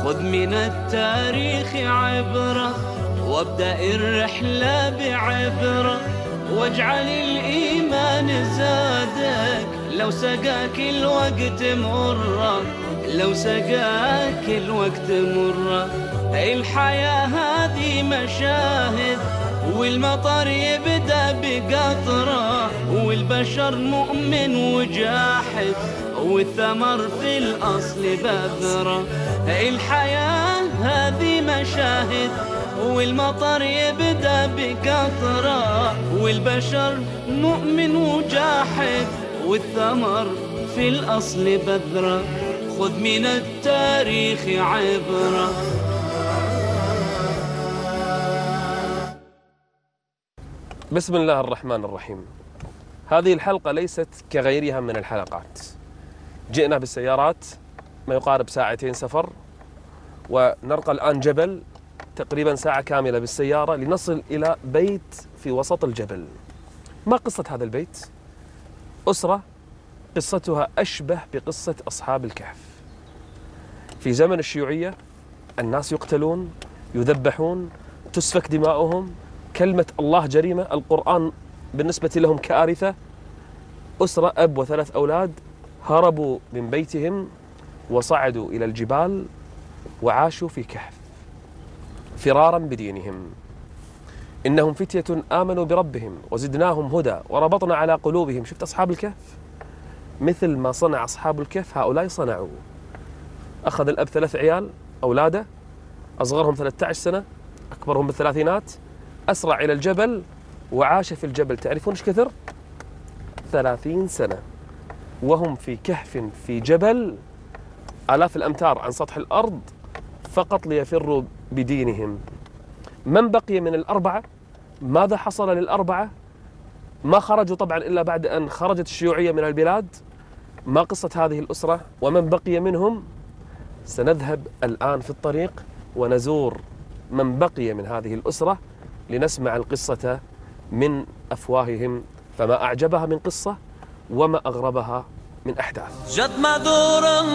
خذ من التاريخ عبرة وابدأ الرحلة بعبرة، واجعل الإيمان زادك لو سقاك الوقت مرة، لو سقاك الوقت مرة. الحياة هذه مشاهد والمطر يبدأ بقطرة، والبشر مؤمن وجاحد والثمر في الأصل بذرة. الحياة هذه مشاهد والمطر يبدأ بقطرة، والبشر مؤمن وجاحد والثمر في الأصل بذرة. خذ من التاريخ عبرة. بسم الله الرحمن الرحيم. هذه الحلقة ليست كغيرها من الحلقات. جئنا بالسيارات ما يقارب ساعتين سفر، ونرقى الآن جبل تقريبا ساعة كاملة بالسيارة لنصل إلى بيت في وسط الجبل. ما قصة هذا البيت؟ أسرة قصتها أشبه بقصة أصحاب الكهف. في زمن الشيوعية الناس يقتلون، يذبحون، تسفك دماؤهم، كلمة الله جريمة، القرآن بالنسبة لهم كارثة. أسرة أب وثلاث أولاد هربوا من بيتهم وصعدوا إلى الجبال وعاشوا في كهف فرارا بدينهم. إنهم فتية آمنوا بربهم وزدناهم هدى وربطنا على قلوبهم. شفت أصحاب الكهف؟ مثل ما صنع أصحاب الكهف هؤلاء صنعوا. أخذ الأب 3 عيال أولاده، أصغرهم 13 سنة، أكبرهم بالثلاثينات، أسرع إلى الجبل وعاش في الجبل. تعرفون إيش كثر؟ 30 سنة وهم في كهف في جبل آلاف الأمتار عن سطح الأرض فقط ليفروا بدينهم. من بقي من الأربعة؟ ماذا حصل للأربعة؟ ما خرجوا طبعا إلا بعد أن خرجت الشيوعية من البلاد. ما قصة هذه الأسرة ومن بقي منهم؟ سنذهب الآن في الطريق ونزور من بقي من هذه الأسرة لنسمع القصة من أفواههم، فما أعجبها من قصة وما أغربها من أحداث. جد ما دورن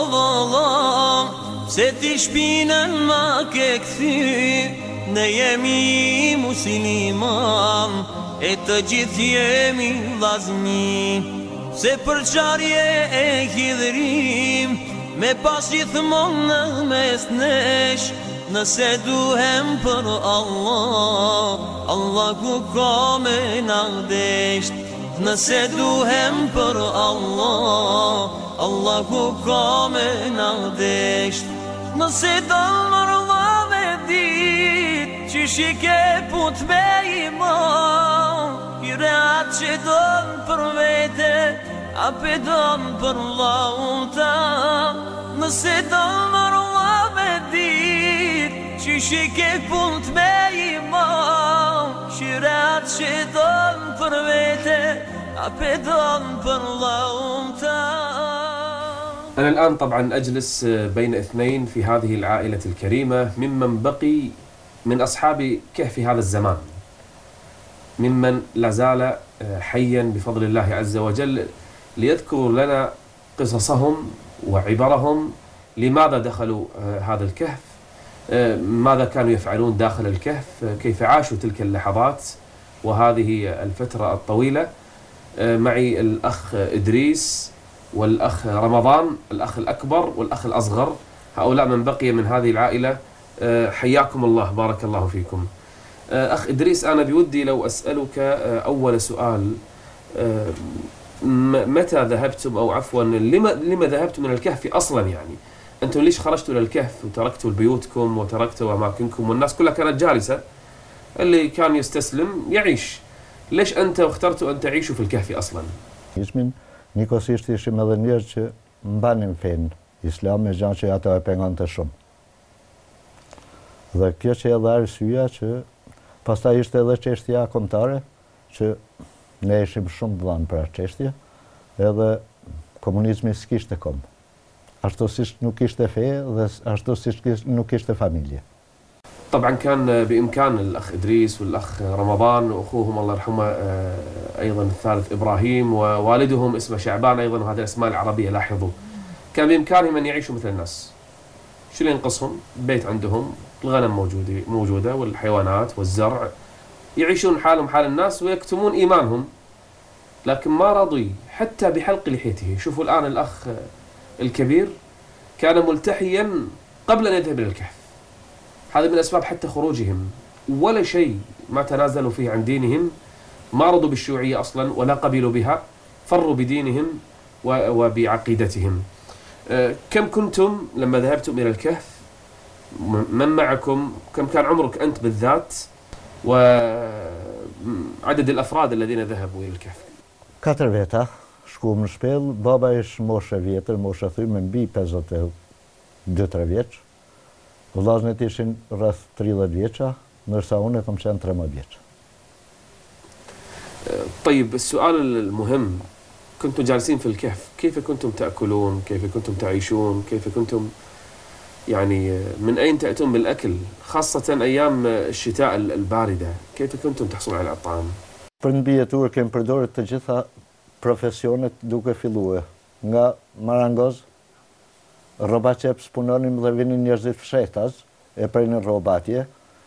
أولا ستش بينن ما كثير نيمي مسلمان اتجث يمي لازمي سپرچاریه اخیدریم me pas gjithmonë në mes nesh nëse duhem për Allah Allahu ka me na desht nëse duhem për Allah Allahu ka me na desht nëse do mërla me dit që shike put me iman i reat që don për vete a pedon për Allahun ta nëse do mërla me dit që shike put me iman shirat që don për vete a pedon për Allahun ta. أنا الآن طبعا أجلس بين اثنين في هذه العائلة الكريمة ممن بقي من أصحاب كهف هذا الزمان، ممن لا زال حيا بفضل الله عز وجل ليذكروا لنا قصصهم وعبرهم، لماذا دخلوا هذا الكهف، ماذا كانوا يفعلون داخل الكهف، كيف عاشوا تلك اللحظات وهذه الفترة الطويلة. معي الأخ إدريس والأخ رمضان، الأخ الأكبر والأخ الأصغر، هؤلاء من بقي من هذه العائلة. حياكم الله، بارك الله فيكم. أخ إدريس، أنا بودي لو أسألك أول سؤال، متى ذهبتم أو عفوا لما ذهبتم من الكهف أصلا؟ يعني أنتم ليش خرجتوا للكهف وتركتوا بيوتكم وتركتوا أماكنكم والناس كلها كانت جالسة، اللي كان يستسلم يعيش، ليش أنت اخترتوا أن تعيشوا في الكهف أصلا؟ Njëkohësisht ishim edhe njerëz që mbanin fenë islam me gjë që ato e pengonte shumë. Dhe kjo që edhe arsyeja që pastaj ishte edhe çështja kombëtare që ne ishim shumë dhënë për atë çështje, edhe komunizmi s'kishte kom. Ashtu siç nuk kishte fe dhe ashtu siç nuk kishte familje. طبعا كان بإمكان الأخ إدريس والأخ رمضان وأخوهم الله يرحمه أيضا الثالث إبراهيم ووالدهم اسمه شعبان أيضا، وهذه الأسماء العربية لاحظوا، كان بإمكانهم أن يعيشوا مثل الناس، شو اللي ينقصهم؟ بيت عندهم، الغنم موجودة والحيوانات والزرع، يعيشون حالهم حال الناس ويكتمون إيمانهم، لكن ما رضي حتى بحلق لحيته. شوفوا الآن الأخ الكبير كان ملتحيا قبل أن يذهب إلى الكهف، هذا من أسباب حتى خروجهم، ولا شيء ما تنازلوا فيه عن دينهم، ما رضوا بالشيوعية أصلا ولا قبلوا بها، فروا بدينهم وبعقيدتهم. كم كنتم لما ذهبتم إلى الكهف؟ من معكم؟ كم كان عمرك أنت بالذات؟ وعدد الأفراد الذين ذهبوا إلى الكهف؟ 4 veta, shkuam në shpellë, baba ish moshe vjetër, moshe thyme mbi 52-3 vjeç, vllaznet ishin rreth 30 vjeça, ndërsa unë kam qenë 13 vjeç. طيب السؤال المهم، كنتم جالسين في الكهف، كيف كنتم تأكلون؟ كيف كنتم تعيشون؟ كيف كنتم يعني من أين تأتون بالأكل؟ خاصة أيام الشتاء الباردة، كيف كنتم تحصلون على الطعام؟ Për në mbijetur kemi përdorur të gjitha profesionet duke filluar nga marangoz, rroba qeps punonim dhe vinin njerëzit fshehtaz, e prejnë rroba atje,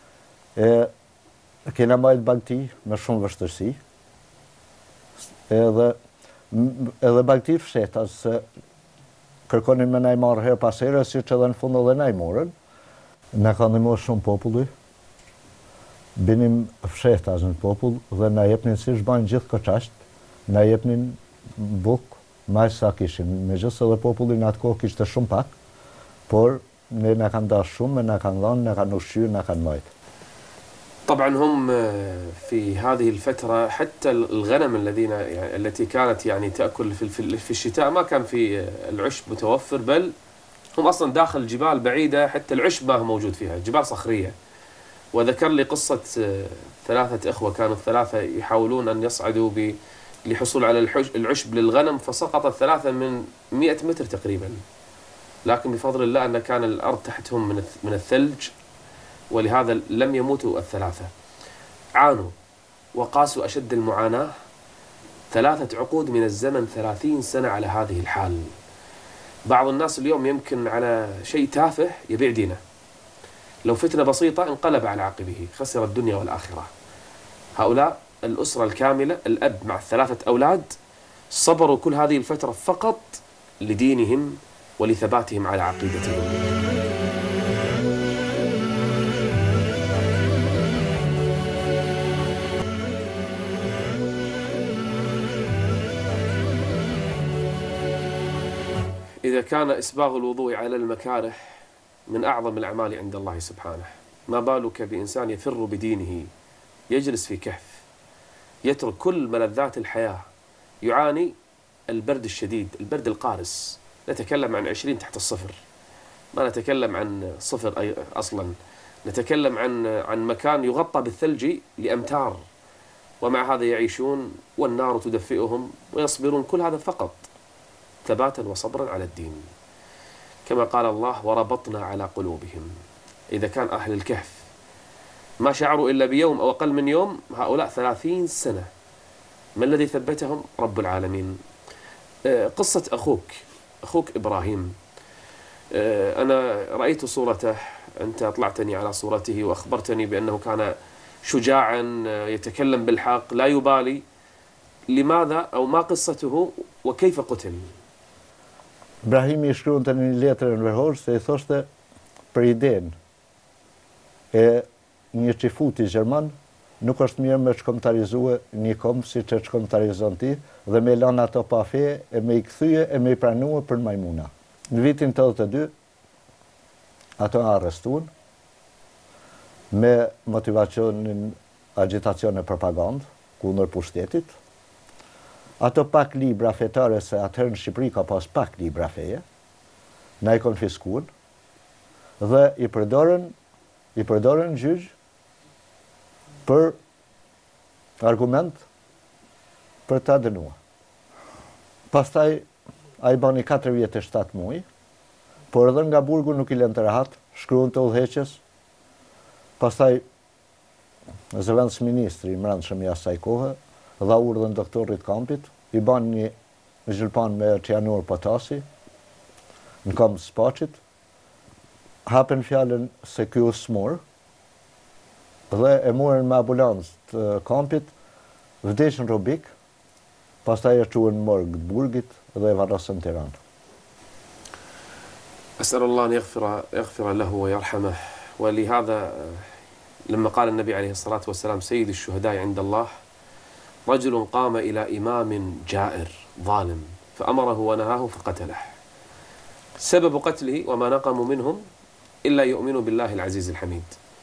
kena majt bagti me shumë vështërsi, edhe bagti fshehtaz, se kërkonin me na i marrë her pas here, si që edhe në fund edhe na i morën, na ka ndihmuar shumë populli, binim fshehtas në popull dhe na jepnin si shbajnë gjithë koçasht, na jepnin bukë, maj sa kishin. Megjithëse edhe populli në atë kohë kishte shumë pak, por ne na kanë dashur shumë, na kanë dhënë, na kanë ushqyer, na kanë mbajtur. طبعا هم في هذه الفترة حتى الغنم التي كانت يعني تأكل في الشتاء ما كان في العشب متوفر، بل هم أصلا داخل جبال بعيدة، حتى العشب ما هو موجود فيها، جبال صخرية. وذكر لي قصة 3 إخوة كانوا 3 يحاولون أن يصعدوا للحصول على العشب للغنم، فسقط 3 من 100 متر تقريبا، لكن بفضل الله أن كان الأرض تحتهم من الثلج، ولهذا لم يموتوا 3. عانوا وقاسوا أشد المعاناة، 3 عقود من الزمن، 30 سنة على هذه الحال. بعض الناس اليوم يمكن على شيء تافه يبيع دينه، لو فتنة بسيطة انقلب على عقبه، خسر الدنيا والآخرة. هؤلاء الأسرة الكاملة، الأب مع 3 أولاد، صبروا كل هذه الفترة فقط لدينهم ولثباتهم على عقيدتهم. إذا كان إسباغ الوضوء على المكاره من أعظم الأعمال عند الله سبحانه، ما بالك بإنسان يفر بدينه، يجلس في كهف، يترك كل ملذات الحياة، يعاني البرد الشديد، البرد القارس، نتكلم عن 20 تحت الصفر، ما نتكلم عن صفر أصلا، نتكلم عن مكان يغطى بالثلج لأمتار، ومع هذا يعيشون والنار تدفئهم ويصبرون، كل هذا فقط ثباتا وصبرا على الدين. كما قال الله: وربطنا على قلوبهم. إذا كان أهل الكهف ما شعروا إلا بيوم أو أقل من يوم، هؤلاء 30 سنة، ما الذي ثبتهم؟ رب العالمين. قصة أخوك إبراهيم، أنا رأيت صورته، أنت أطلعتني على صورته وأخبرتني بأنه كان شجاعا يتكلم بالحق لا يبالي. لماذا أو ما قصته وكيف قتل؟ Ibrahimi I shkruante në një letër në verhor se I thoshte për idenë e një qifuti gjerman nuk është mirë me shkomtarizue një kom si që shkomtarizon ti dhe me lanë ato pa fe e me I kthye e me I pranue për majmuna. Në vitin 82 ato arrestuan me motivacionin agitacione propagandë kundër pushtetit. Ato pak libra fetare, se atëherë në Shqipëri ka pas pak libra feje, na I konfiskuan dhe I përdorën gjyq për argument për ta dënuar. Pastaj ai bani 4 vjet e 7 muaj, por edhe nga burgu nuk I lënë të rehat, shkruan të udhëheqjes. Pastaj zëvendës ministri I mbrëmshëm I asaj kohe dha urdhën doktorit kampit, I ban një zhulpan me cianur potasi në kam Spaçit hapen fjalën se ky usmor dhe e morën me ambulancë të kampit, vdesën robik, pastaj e çuan në morg të Burgit dhe e varrosën në Tiranë. أسأل الله أن يغفر له ويرحمه. ولهذا لما قال النبي عليه الصلاة والسلام سيد الشهداء عند الله رجل قام إلى إمام جائر ظالم فأمره ونهاه فقتله. سبب قتله وما نقموا منهم إلا يؤمنوا بالله العزيز الحميد.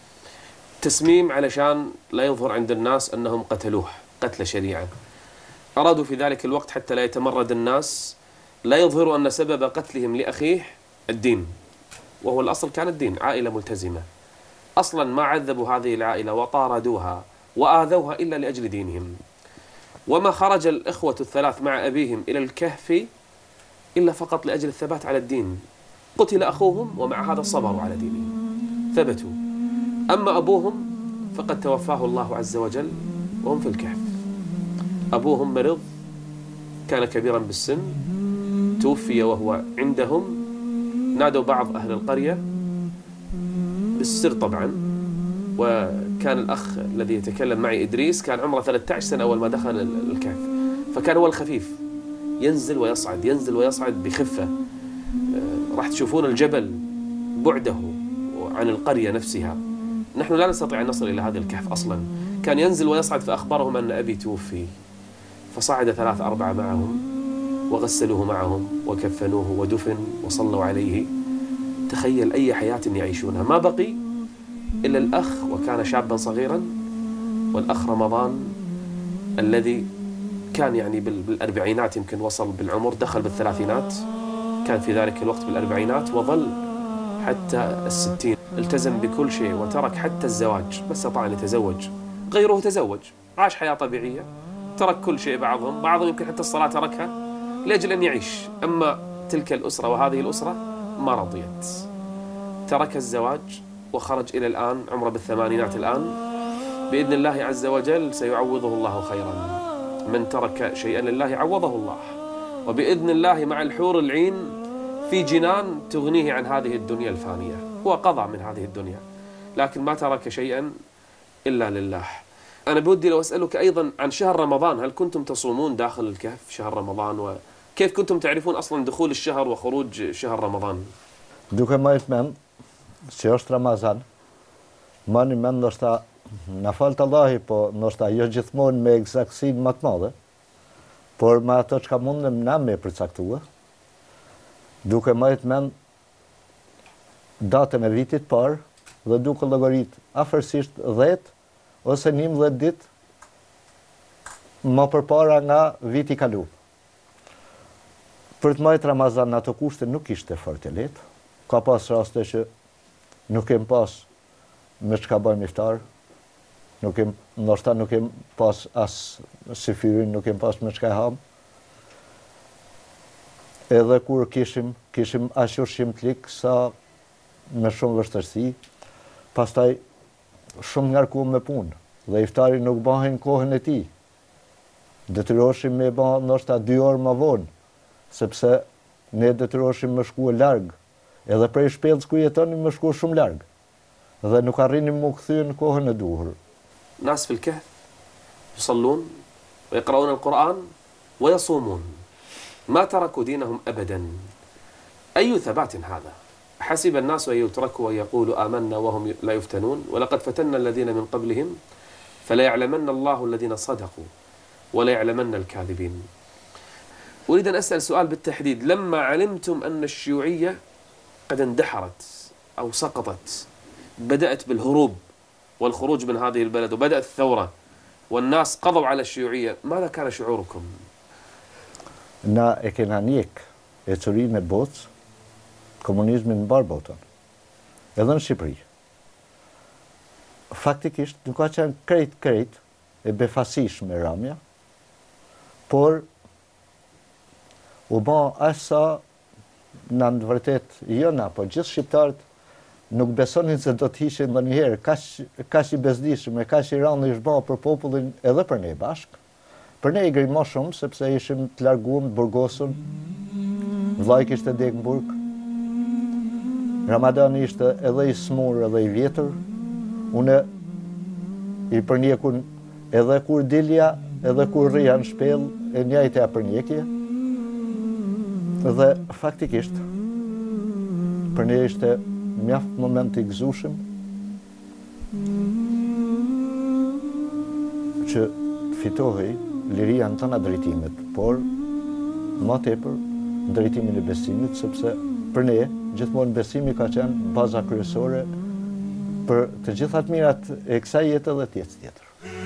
تسميم علشان لا يظهر عند الناس أنهم قتلوه قتل شريعة. أرادوا في ذلك الوقت حتى لا يتمرد الناس، لا يظهروا أن سبب قتلهم لأخيه الدين، وهو الأصل كان الدين، عائلة ملتزمة. أصلا ما عذبوا هذه العائلة وطاردوها وآذوها إلا لأجل دينهم. وما خرج الإخوة الثلاث مع أبيهم إلى الكهف إلا فقط لأجل الثبات على الدين. قتل أخوهم ومع هذا صبروا على دينهم ثبتوا. أما أبوهم فقد توفاه الله عز وجل وهم في الكهف. أبوهم مرض، كان كبيرا بالسن، توفي وهو عندهم. نادوا بعض أهل القرية بالسر طبعا، وكان الأخ الذي يتكلم معي إدريس كان عمره 13 سنة أول ما دخل الكهف، فكان هو الخفيف، ينزل ويصعد ينزل ويصعد بخفة. راح تشوفون الجبل بعده عن القرية نفسها. نحن لا نستطيع أن نصل إلى هذا الكهف أصلا. كان ينزل ويصعد، فأخبرهم أن أبي توفي، فصعد 3 4 معهم وغسلوه معهم وكفنوه ودفن وصلوا عليه. تخيل أي حياة يعيشونها. ما بقي إلا الأخ، وكان شابا صغيرا، والأخ رمضان الذي كان يعني بالأربعينات، يمكن وصل بالعمر، دخل بالثلاثينات، كان في ذلك الوقت بالأربعينات وظل حتى 60. التزم بكل شيء وترك حتى الزواج، ما استطاع أن يتزوج. غيره تزوج، عاش حياة طبيعية، ترك كل شيء. بعضهم يمكن حتى الصلاة تركها لأجل أن يعيش. أما تلك الأسرة وهذه الأسرة ما رضيت، ترك الزواج وخرج إلى الآن عمره بالثمانينات الآن. بإذن الله عز وجل سيعوضه الله خيرا. من ترك شيئا لله عوضه الله، وبإذن الله مع الحور العين في جنان تغنيه عن هذه الدنيا الفانية. هو قضى من هذه الدنيا لكن ما ترك شيئا إلا لله. أنا بودي لو أسألك أيضا عن شهر رمضان، هل كنتم تصومون داخل الكهف شهر رمضان؟ وكيف كنتم تعرفون أصلا دخول الشهر وخروج شهر رمضان؟ Duke marrë mend se është Ramazan, mani mend ndoshta na falt Allahi, po ndoshta jo gjithmonë me eksaktësinë më të madhe, por me ato çka mundem na me përcaktua, duke marrë mend datën e vitit parë dhe duke llogarit afërsisht 10 ose 11 ditë më përpara nga viti i kaluar. Për të marrë Ramazan në ato kushte nuk ishte fort e lehtë. Ka pas raste që nuk kem pas me çka bëjmë iftar, ndoshta nuk kem pas as si fyrin, nuk kem pas me çka e ham. Edhe kur kishim aq ushqim të lik sa me shumë vështirësi, pastaj shumë ngarkuam me punë dhe iftari nuk bëhen kohën e tij. Detyroheshim me bë ndoshta 2 orë më vonë, sepse ne detyroheshim me shkuar larg. Edhe prej shpellës ku jetonim më shkuar shumë larg. Dhe nuk arrinim më kthyer në kohën e duhur. ناس في الكهف يصلون ويقرؤون القرآن ويصومون، ما تركوا دينهم أبدا. أي ثبات هذا؟ حسب الناس أن يتركوا ويقولوا آمنا وهم لا يفتنون، ولقد فتنا الذين من قبلهم فليعلمن الله الذين صدقوا وليعلمن الكاذبين. أريد أن أسأل سؤال بالتحديد. لما علمتم أن الشيوعية قد اندحرت أو سقطت، بدأت بالهروب والخروج من هذه البلد وبدأت الثورة والناس قضوا على الشيوعية، ماذا كان شعوركم؟ Na e kena njek e çurinë e botës, komunizmin në mbar botën, edhe në Shqipëri. Faktikisht nuk ka qenë krejt e befasishme Ramja, por u bë aq sa në të vërtet jo na, po gjithë shqiptarët nuk besonin se do të ishin ndonjëherë kaq i bezdishëm e kaq i rëndë ish bë për popullin edhe për ne bashkë. Për ne i gri më shumë sepse ishim të larguar të burgosur. Vllai kishte dek në burg. Ramadani ishte edhe i smur edhe i vjetër, une i përnjekun edhe kur dilja, edhe kur rria në shpel, e njajtja përnjekje. Dhe faktikisht, për ne ishte mjaft moment i gëzushëm që fitohej liria në tëna drejtimet, por ma tepër në drejtimin e besimit, sepse për ne gjithmonë besimi ka qenë baza kryesore për të gjithat mirat e kësaj jetë dhe tjetës tjetër.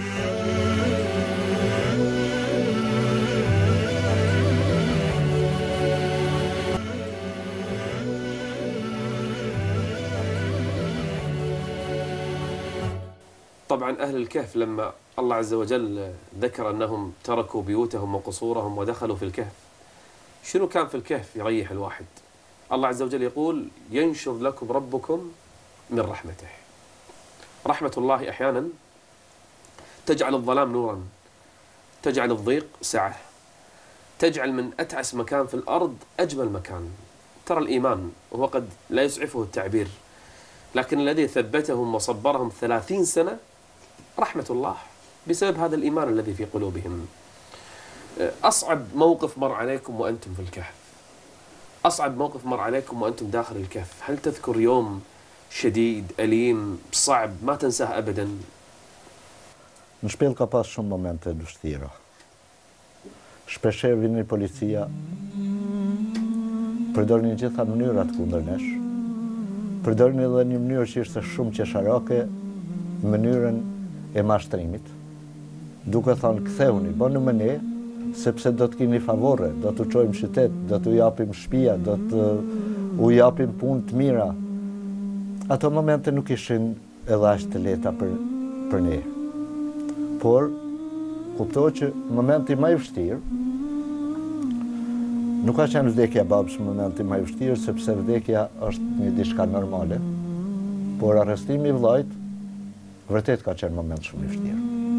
طبعا أهل الكهف لما الله عز وجل ذكر أنهم تركوا بيوتهم وقصورهم ودخلوا في الكهف، شنو كان في الكهف يريح الواحد؟ الله عز وجل يقول ينشر لكم ربكم من رحمته. رحمة الله أحيانا تجعل الظلام نورا، تجعل الضيق سعة، تجعل من أتعس مكان في الأرض أجمل مكان. ترى الإيمان وهو قد لا يسعفه التعبير، لكن الذي ثبتهم وصبرهم 30 سنة رحمة الله بسبب هذا الإيمان الذي في قلوبهم. أصعب موقف مر عليكم وأنتم في الكهف، أصعب موقف مر عليكم وأنتم داخل الكهف، هل تذكر يوم شديد أليم صعب ما تنساه أبدا؟ Në shpel ka pas shumë momente vështira. Shpesher vini policia, përdornin gjitha mënyrat kundër nesh, përdornin edhe një mënyrë që ishte shumë qesharake, mënyrën e mashtrimit, duke thënë ktheuni, bënu me ne, sepse do të keni favore, do të çojmë qytet, do të japim shtëpia, do të u japim punë të mira. Ato momente nuk ishin edhe aq të lehta për ne. Por kuptohet që momenti më i vështirë nuk ka qenë vdekja e babës momenti më i vështirë, sepse vdekja është një diçka normale, por arrestimi i vllajt vërtet ka qenë moment shumë i vështirë.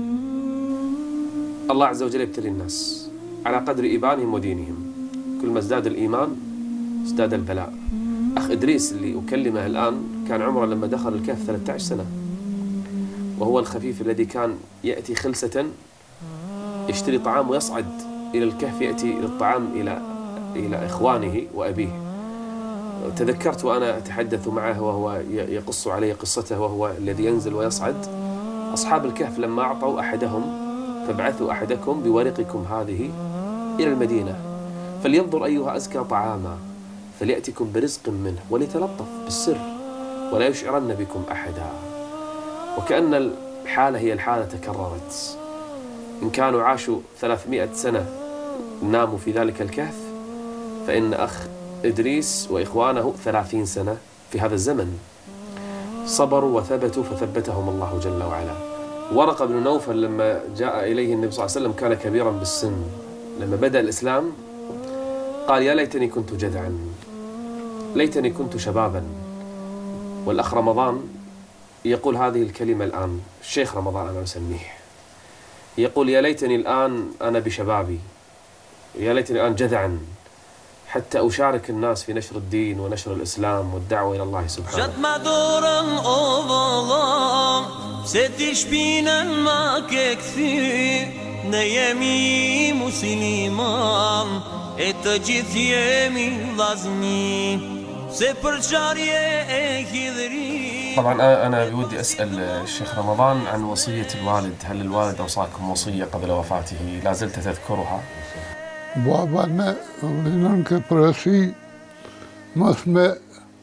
الله عز وجل يبتلي الناس على قدر إيمانهم ودينهم، كل ما ازداد الإيمان ازداد البلاء. أخ إدريس اللي أكلمه الآن كان عمره لما دخل الكهف 13 سنة، وهو الخفيف الذي كان يأتي خلسة يشتري طعام ويصعد إلى الكهف، يأتي للطعام إلى إخوانه وأبيه. تذكرت وأنا أتحدث معه وهو يقص علي قصته وهو الذي ينزل ويصعد. أصحاب الكهف لما أعطوا أحدهم فابعثوا أحدكم بورقكم هذه إلى المدينة فلينظر أيها أزكى طعاما فليأتكم برزق منه وليتلطف بالسر ولا يشعرن بكم أحدا. وكأن الحالة هي الحالة تكررت. إن كانوا عاشوا 300 سنة ناموا في ذلك الكهف، فإن أخ إدريس وإخوانه 30 سنة في هذا الزمن صبروا وثبتوا فثبتهم الله جل وعلا. ورقة بن نوفل لما جاء إليه النبي صلى الله عليه وسلم كان كبيرا بالسن، لما بدأ الإسلام قال يا ليتني كنت جذعا، ليتني كنت شبابا. والأخ رمضان يقول هذه الكلمة الآن، الشيخ رمضان أنا أسميه، يقول يا ليتني الآن أنا بشبابي، يا ليتني الآن جذعا حتى أشارك الناس في نشر الدين ونشر الإسلام والدعوة إلى الله سبحانه. Se ti shpinën ma ke këthy, ne jemi musliman, e të gjithë jemi vllazni, se përçarje e hidhri. طبعا أنا بودي أسأل الشيخ رمضان عن وصية الوالد، هل الوالد أوصاكم وصية قبل وفاته لا زلت تذكرها؟ بابا ما ننك براسي ما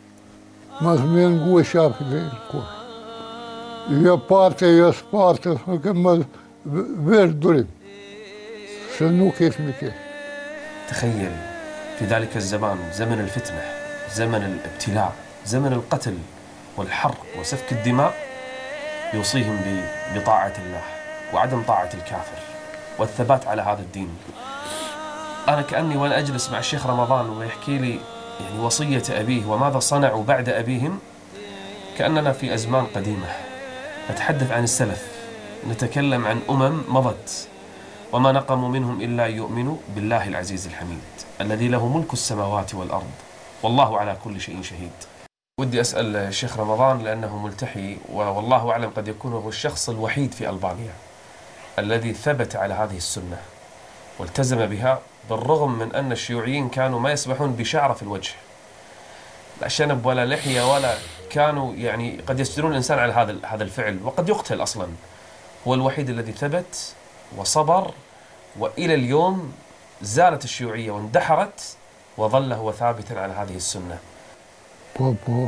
نقول شافي الكل. يا بارتي يا سبارتي كما بيردري شنو كيف مكيف. تخيل في ذلك الزمان، زمن الفتنة، زمن الابتلاء، زمن القتل والحرق وسفك الدماء، يوصيهم بطاعة الله وعدم طاعة الكافر والثبات على هذا الدين. أنا كأني وأنا أجلس مع الشيخ رمضان ويحكي لي يعني وصية أبيه وماذا صنعوا بعد أبيهم، كأننا في أزمان قديمة نتحدث عن السلف، نتكلم عن مضت وما نقموا منهم إلا يؤمنوا بالله العزيز الحميد الذي له ملك السماوات والأرض والله على كل شيء شهيد. ودي أسأل الشيخ رمضان لأنه ملتحي والله أعلم قد يكون هو الشخص الوحيد في ألبانيا الذي ثبت على هذه السنة والتزم بها، بالرغم من أن الشيوعيين كانوا ما يسمحون بشعر في الوجه، لا شنب ولا لحية ولا، كانوا يعني قد يسجنون الإنسان على هذا الفعل وقد يقتل أصلا. هو الوحيد الذي ثبت وصبر، وإلى اليوم زالت الشيوعية واندحرت وظل هو ثابتا على هذه السنة. بابا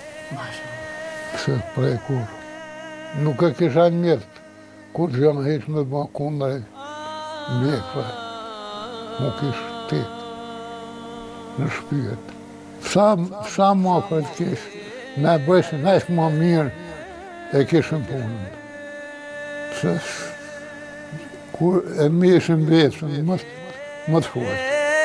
شيخ بريكور نوكا كيشان ميرت كل جمعيش مباكون ميكفا موكيش تيت نشبيت سام ما فالكيش نابش ناش ما مير اكيشن بونن سس كل اميشن بيسن مدفوع.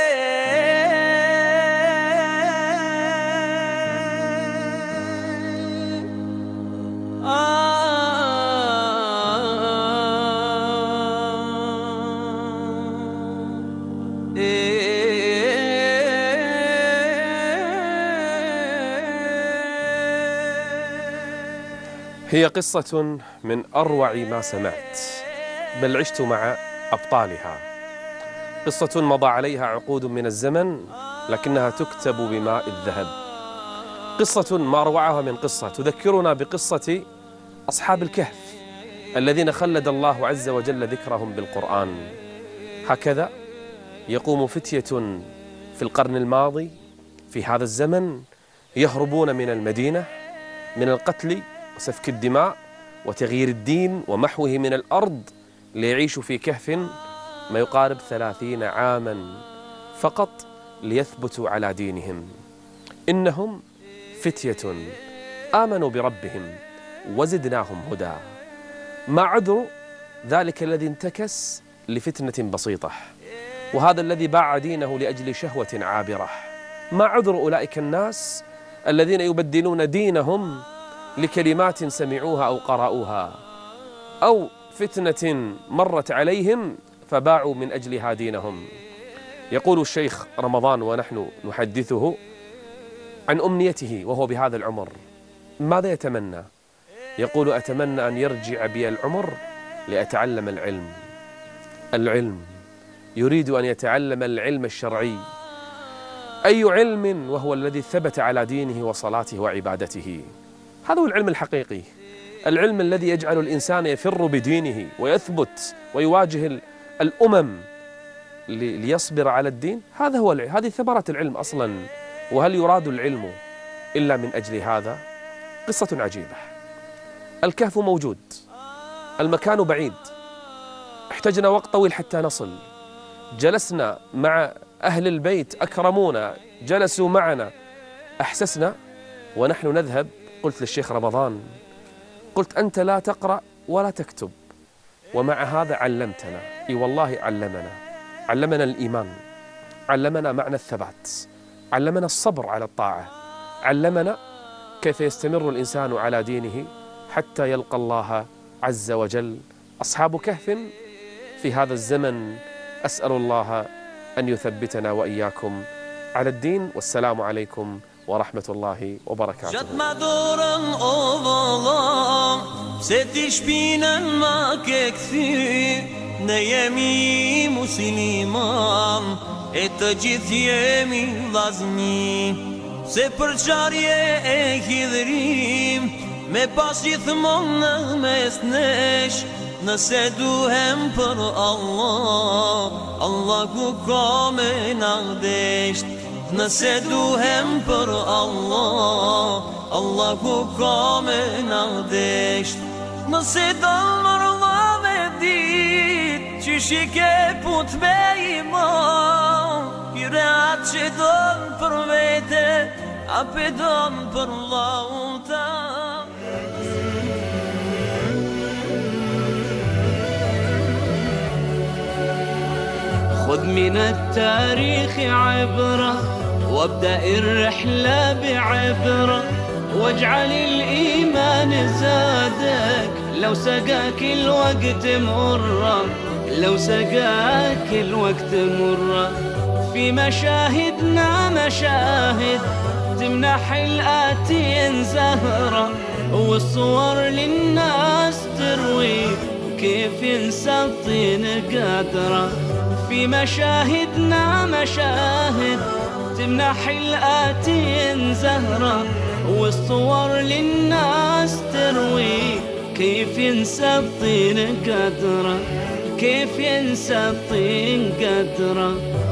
هي قصة من أروع ما سمعت، بل عشت مع أبطالها. قصة مضى عليها عقود من الزمن لكنها تكتب بماء الذهب. قصة ما أروعها من قصة تذكرنا بقصة أصحاب الكهف الذين خلد الله عز وجل ذكرهم بالقرآن. هكذا يقوم فتية في القرن الماضي في هذا الزمن يهربون من المدينة من القتل وسفك الدماء وتغيير الدين ومحوه من الأرض ليعيشوا في كهف ما يقارب 30 عاما فقط ليثبتوا على دينهم. إنهم فتية آمنوا بربهم وزدناهم هدى. ما عذر ذلك الذي انتكس لفتنة بسيطة، وهذا الذي باع دينه لأجل شهوة عابرة. ما عذر أولئك الناس الذين يبدلون دينهم لكلمات سمعوها أو قرأوها أو فتنة مرت عليهم فباعوا من أجلها دينهم. يقول الشيخ رمضان ونحن نحدثه عن أمنيته وهو بهذا العمر، ماذا يتمنى؟ يقول: أتمنى أن يرجع بي العمر لأتعلم العلم. يريد أن يتعلم العلم الشرعي. أي علم؟ وهو الذي ثبت على دينه وصلاته وعبادته. هذا هو العلم الحقيقي، العلم الذي يجعل الإنسان يفر بدينه ويثبت ويواجه الأمم ليصبر على الدين. هذا هو هذه ثمرة العلم أصلا. وهل يراد العلم إلا من أجل هذا؟ قصة عجيبة. الكهف موجود، المكان بعيد، احتجنا وقت طويل حتى نصل. جلسنا مع أهل البيت أكرمونا، جلسوا معنا، أحسسنا ونحن نذهب. قلت للشيخ رمضان، قلت: أنت لا تقرأ ولا تكتب ومع هذا علمتنا. إي والله علمنا الإيمان، علمنا معنى الثبات، علمنا الصبر على الطاعة، علمنا كيف يستمر الإنسان على دينه حتى يلقى الله عز وجل. أصحاب كهف في هذا الزمن، أسأل الله أن يثبتنا وإياكم على الدين. والسلام عليكم ورحمة الله وبركاته. Gjatë madorën o valla, se ti shpinën ma ke këthy, ne jemi musliman, e të gjithë jemi vllazni, se për qarje e hidhrim, me pas gjithmonë në mes nesh, nëse duhem për Allah, Allah ku ka me na desht. Nëse duhem për Allah, Allah ku ka me na desht. Nëse dal mërllave dit, që shike put me iman, kire atë që don për vete, ape don për Allahun ta. خذ من التاريخ عبرة وابدأ الرحلة بعبرة، واجعل الإيمان زادك لو سقاك الوقت مرة، لو سقاك الوقت مرة. في مشاهدنا مشاهد تمنح الآتين زهرة والصور للناس تروي كيف ينسى الطين قدره في مشاهدنا مشاهد تمنح الآتين زهرة والصور للناس تروي كيف ينسى الطين قدره كيف ينسى الطين قدره